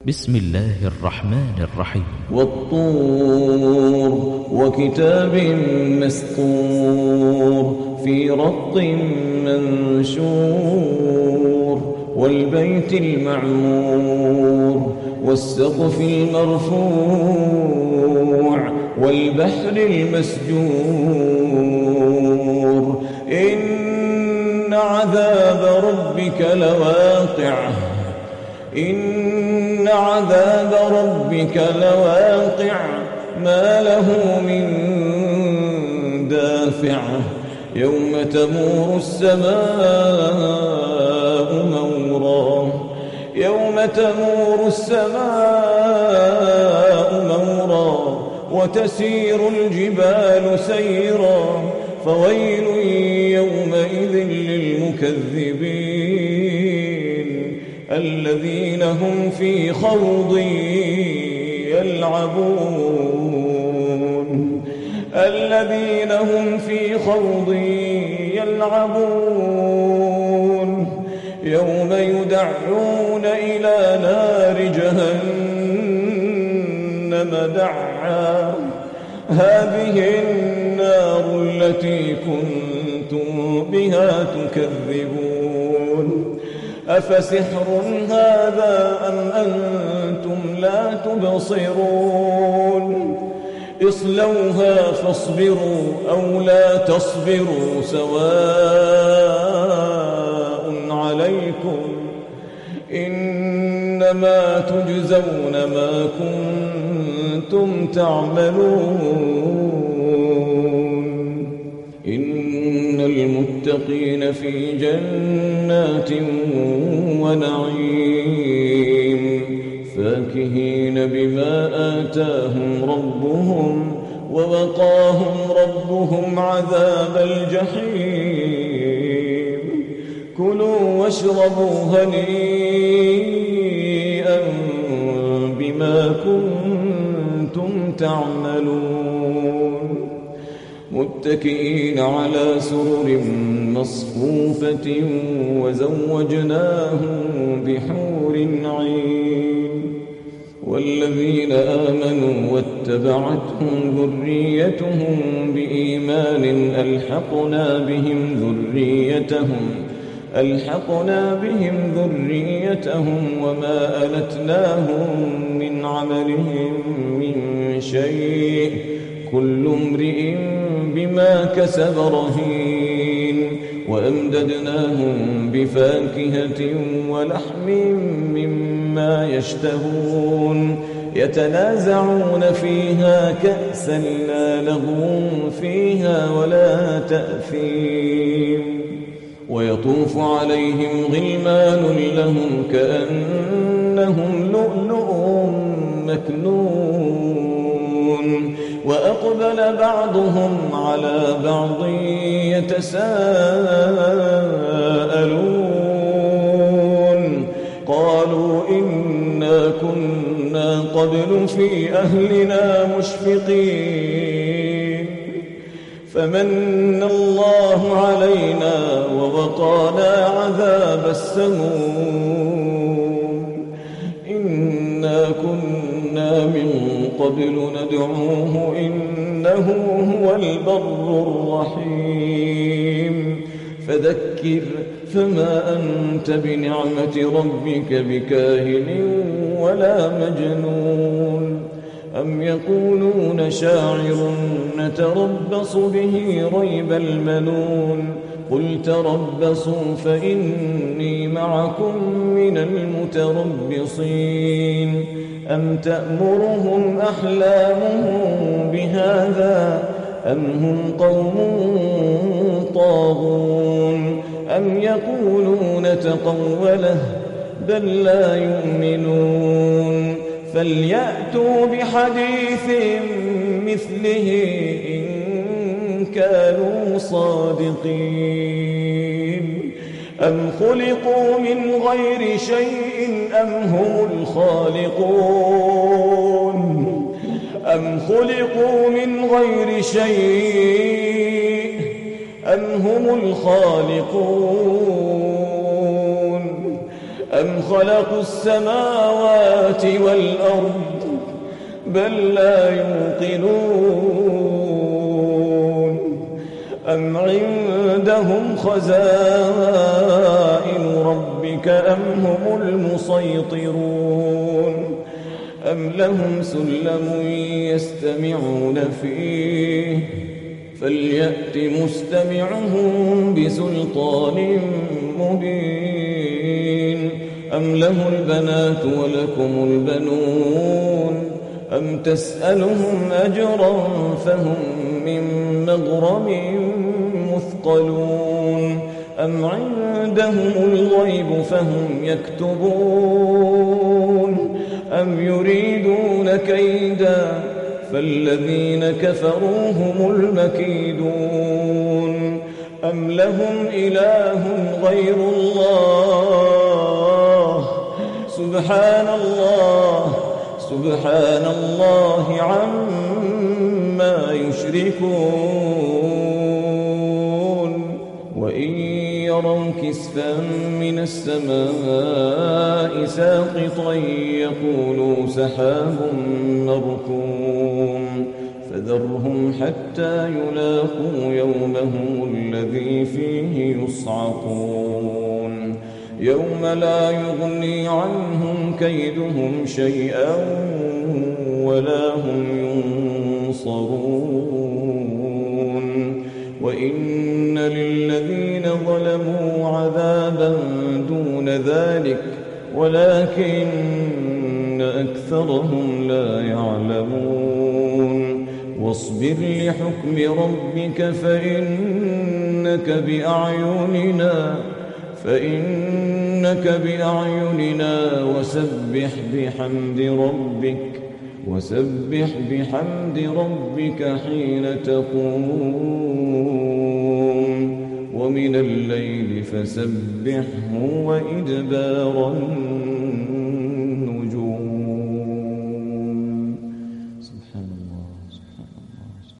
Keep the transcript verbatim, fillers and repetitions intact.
بسم الله الرحمن الرحيم. والطور وكتاب مسطور في رق منشور والبيت المعمور والسقف المرفوع والبحر المسجور إن عذاب ربك لواقع إن عذاب ربك لواقع ما له من دافع يوم تمور السماء مورا يوم تمور السماء مورا وتسير الجبال سيرا فويل يومئذ للمكذبين الذين هم في خوض يلعبون الذين هم في خوض يلعبون يوم يدعون إلى نار جهنم دعا هذه النار التي كنتم بها تكذبون أفسحر هذا أم أنتم لا تبصرون اصلوها فاصبروا أو لا تصبروا سواء عليكم إنما تجزون ما كنتم تعملون إن المتقين في جنات ونعيم فاكهين بما آتاهم ربهم ووقاهم ربهم عذاب الجحيم كلوا واشربوا هنيئا بما كنتم تعملون متكئين على سرر مصفوفة وزوجناهم بحور عين والذين آمنوا واتبعتهم ذريتهم بإيمان ألحقنا بهم ذريتهم ألحقنا بهم ذريتهم وما ألتناهم من عملهم من شيء كل امرئ بما كسب رهين وأمددناهم بفاكهة ولحم مما يشتهون يتنازعون فيها كأسا لا لغو فيها ولا تأثيم ويطوف عليهم غلمان لهم كأنهم لؤلؤ مكنون وأقبل بعضهم على بعض يتساءلون قالوا إنا كنا قبل في أهلنا مشفقين فمن الله علينا ووقانا عذاب السموم إنا كنا من قبل ندعوه إنه هو البر الرحيم فذكر فما أنت بنعمة ربك بكاهن ولا مجنون أم يقولون شاعر نتربص به ريب المنون قل تربصوا فإني معكم من المتربصين أم تأمرهم أحلامهم بهذا أم هم قوم طاغون أم يقولون تقوله بل لا يؤمنون فليأتوا بحديث مثله إن كانوا صادقين أم خلقوا من غير شيء أم هم الخالقون أم خلقوا من غير شيء أم هم الخالقون أم خلقوا السماوات والأرض بل لا يوقنون أم عندهم خزائن ربك أم هم المسيطرون أم لهم سلم يستمعون فيه فليأت مستمعهم بسلطان مبين أم له البنات ولكم البنون أم تسألهم أجرا فهم من مغرم مثقلون أم عندهم الغيب فهم يكتبون أم يريدون كيدا فالذين كفروا هم المكيدون أم لهم إله غير الله سبحان الله سبحان الله عما يشركون وإن يروا كسفا من السماء ساقطا يقولوا سحاب مركوم فذرهم حتى يلاقوا يومهم الذي فيه يصعقون يوم لا يغني عنهم كيدهم شيئا ولا هم ينصرون وإن للذين ظلموا عذابا دون ذلك ولكن أكثرهم لا يعلمون واصبر لحكم ربك فإنك بأعيننا فإنك بأعيننا وسبح بحمد ربك وسبح بحمد ربك حين تقوم ومن الليل فسبحه وإدبار النجوم